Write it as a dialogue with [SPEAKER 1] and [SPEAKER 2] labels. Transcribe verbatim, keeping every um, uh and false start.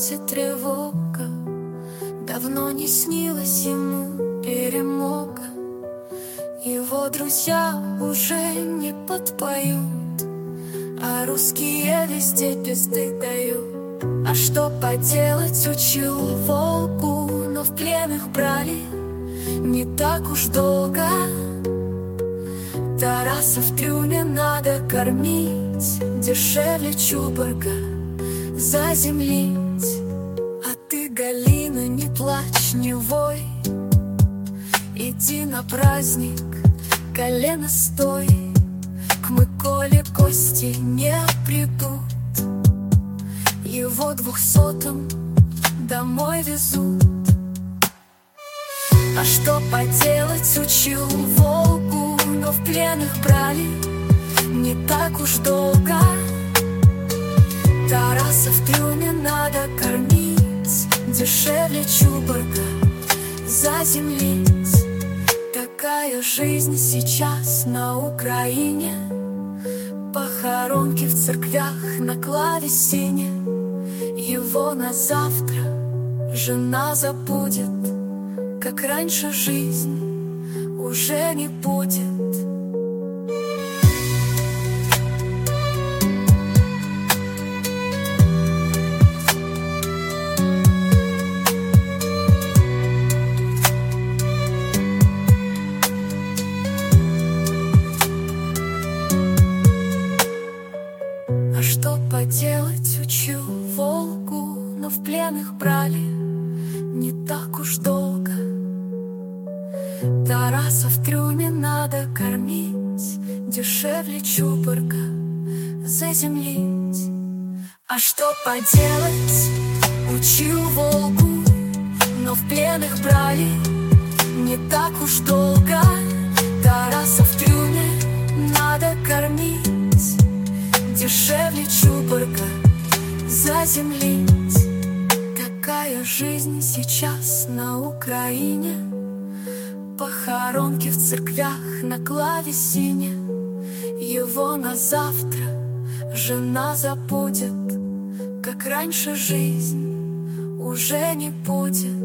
[SPEAKER 1] сердце тревога, давно не снилась ему перемога. Его друзья уже не подпоют, а русские везде пизды дают. А что поделать, учил волку, но в плен их брали не так уж долго. Тараса в трюме надо кормить, дешевле Чубарга заземлить. А ты, Галина, не плачь, не вой, иди на праздник, колено стой. К Миколе гости не придут, его двухсотым домой везут. А что поделать, учил волку, но в плен их брали не так уж долго. Тараса в трюме надо кормить, дешевле Чубарга заземлить. Такая жизнь сейчас на Украине, похоронки в церквях на клавесине. Его на завтра жена забудет, как раньше жизнь уже не будет. А что поделать, учил волку, но в плен их брали не так уж долго. Тараса в трюме надо кормить, дешевле Чубарга заземлить. А что поделать, учил волку, но в плен их брали не так уж долго. Тараса в трюме надо кормить, дешевле Чубарга заземлить. Какая жизнь сейчас на Украине, похоронки в церквях на клавесине. Его на завтра жена забудет, как раньше жизнь уже не будет.